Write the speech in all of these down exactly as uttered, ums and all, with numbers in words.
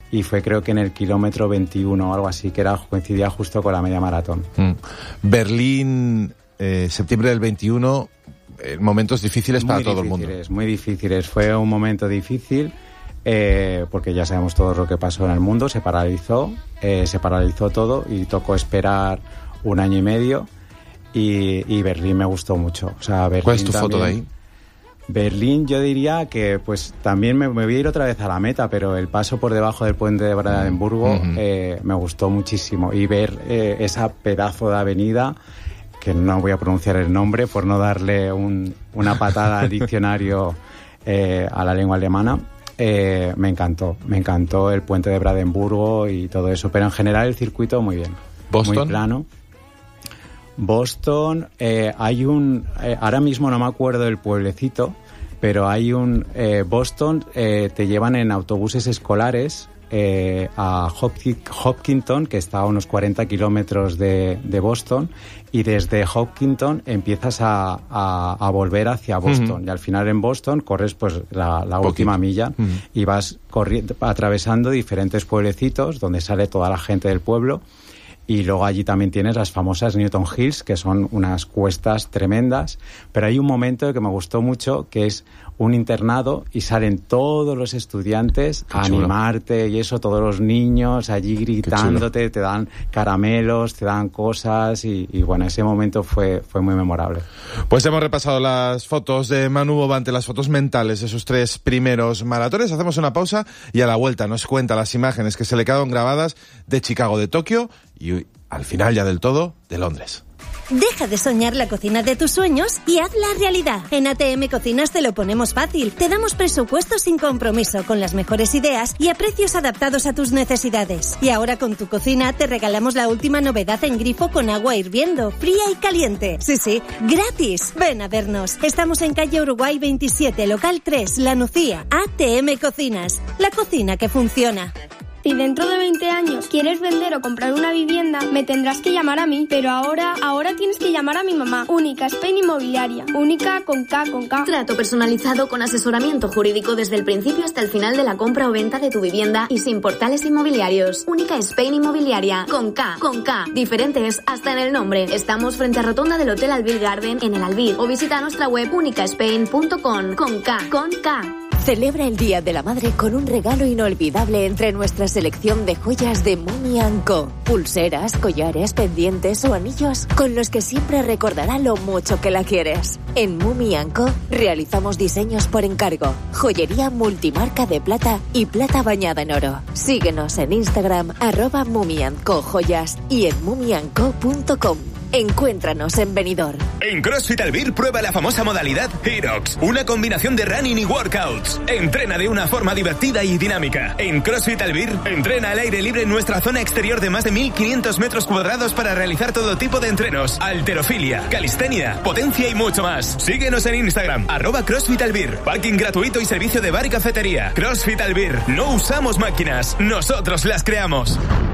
y fue creo que en el kilómetro veintiuno o algo así, que era coincidía justo con la media maratón. Mm. Berlín, eh, septiembre del veintiuno, eh, momentos difíciles muy para todo el mundo. Muy difíciles, fue un momento difícil eh, porque ya sabemos todo lo que pasó en el mundo, se paralizó, eh, se paralizó todo y tocó esperar un año y medio y, y Berlín me gustó mucho. O sea, Berlín. ¿Cuál es tu también, foto de ahí? Berlín, yo diría que pues también me, me voy a ir otra vez a la meta, pero el paso por debajo del puente de Brandenburgo uh-huh. eh, me gustó muchísimo y ver eh, esa pedazo de avenida, que no voy a pronunciar el nombre por no darle un, una patada al diccionario eh, a la lengua alemana, eh, me encantó, me encantó el puente de Brandenburgo y todo eso, pero en general el circuito muy bien. ¿Boston? Muy plano. Boston, eh, hay un... Eh, ahora mismo no me acuerdo del pueblecito, pero hay un... Eh, Boston, eh, te llevan en autobuses escolares eh, a Hopkinton, que está a unos cuarenta kilómetros de, de Boston, y desde Hopkinton empiezas a, a, a volver hacia Boston. Uh-huh. Y al final en Boston corres pues la, la última milla uh-huh. y vas corriendo, atravesando diferentes pueblecitos donde sale toda la gente del pueblo. Y luego allí también tienes las famosas Newton Hills, que son unas cuestas tremendas. Pero hay un momento que me gustó mucho, que es un internado y salen todos los estudiantes a animarte y eso, todos los niños allí gritándote, te dan caramelos, te dan cosas y, y bueno, ese momento fue, fue muy memorable. Pues hemos repasado las fotos de Manu Bobante, las fotos mentales de sus tres primeros maratones. Hacemos una pausa y a la vuelta nos cuenta las imágenes que se le quedaron grabadas de Chicago, de Tokio y al final ya del todo de Londres. Deja de soñar la cocina de tus sueños y hazla realidad. En A T M Cocinas te lo ponemos fácil. Te damos presupuestos sin compromiso, con las mejores ideas y a precios adaptados a tus necesidades. Y ahora con tu cocina te regalamos la última novedad en grifo con agua hirviendo, fría y caliente. Sí, sí, gratis. Ven a vernos. Estamos en calle Uruguay veintisiete, local tres, La Nucía. A T M Cocinas, la cocina que funciona. Si dentro de veinte años quieres vender o comprar una vivienda, me tendrás que llamar a mí. Pero ahora, ahora tienes que llamar a mi mamá. Única Spain Inmobiliaria. Única con K, con K. Trato personalizado con asesoramiento jurídico desde el principio hasta el final de la compra o venta de tu vivienda y sin portales inmobiliarios. Única Spain Inmobiliaria. Con K, con K. Diferentes hasta en el nombre. Estamos frente a Rotonda del Hotel Albir Garden en el Albir. O visita nuestra web única spain punto com. Con K, con K. Celebra el Día de la Madre con un regalo inolvidable entre nuestra selección de joyas de Mumi and Co. Pulseras, collares, pendientes o anillos con los que siempre recordará lo mucho que la quieres. En Mumi and Co realizamos diseños por encargo, joyería multimarca de plata y plata bañada en oro. Síguenos en Instagram, arroba Mumi and Co joyas y en mumi and co punto com. Encuéntranos en Benidorm. En CrossFit Albir prueba la famosa modalidad HEROX, una combinación de running y workouts. Entrena de una forma divertida y dinámica. En CrossFit Albir, entrena al aire libre en nuestra zona exterior de más de mil quinientos metros cuadrados para realizar todo tipo de entrenos, halterofilia, calistenia, potencia y mucho más. Síguenos en Instagram, arroba CrossFit Albir. Parking gratuito y servicio de bar y cafetería. CrossFit Albir. No usamos máquinas, nosotros las creamos.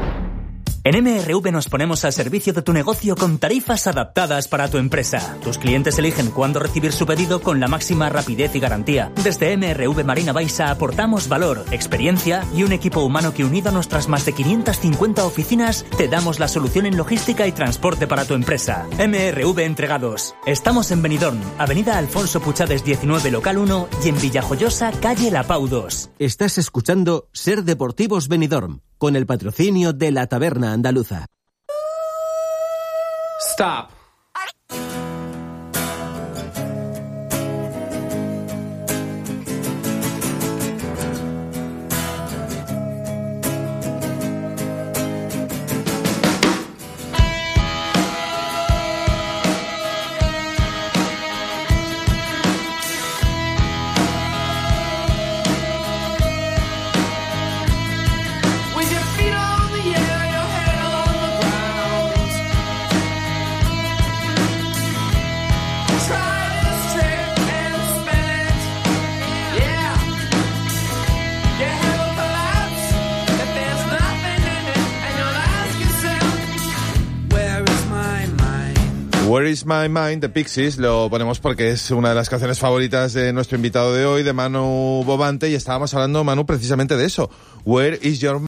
En M R V nos ponemos al servicio de tu negocio con tarifas adaptadas para tu empresa. Tus clientes eligen cuándo recibir su pedido con la máxima rapidez y garantía. Desde M R V Marina Baixa aportamos valor, experiencia y un equipo humano que, unido a nuestras más de quinientas cincuenta oficinas, te damos la solución en logística y transporte para tu empresa. M R V Entregados. Estamos en Benidorm, Avenida Alfonso Puchades diecinueve, local uno, y en Villajoyosa, calle La Pau dos. Estás escuchando Ser Deportivos Benidorm, con el patrocinio de la Taberna Andaluza. Stop. Where is my mind, de Pixies, lo ponemos porque es una de las canciones favoritas de nuestro invitado de hoy, de Manu Bobante, y estábamos hablando, Manu, precisamente de eso. Where is your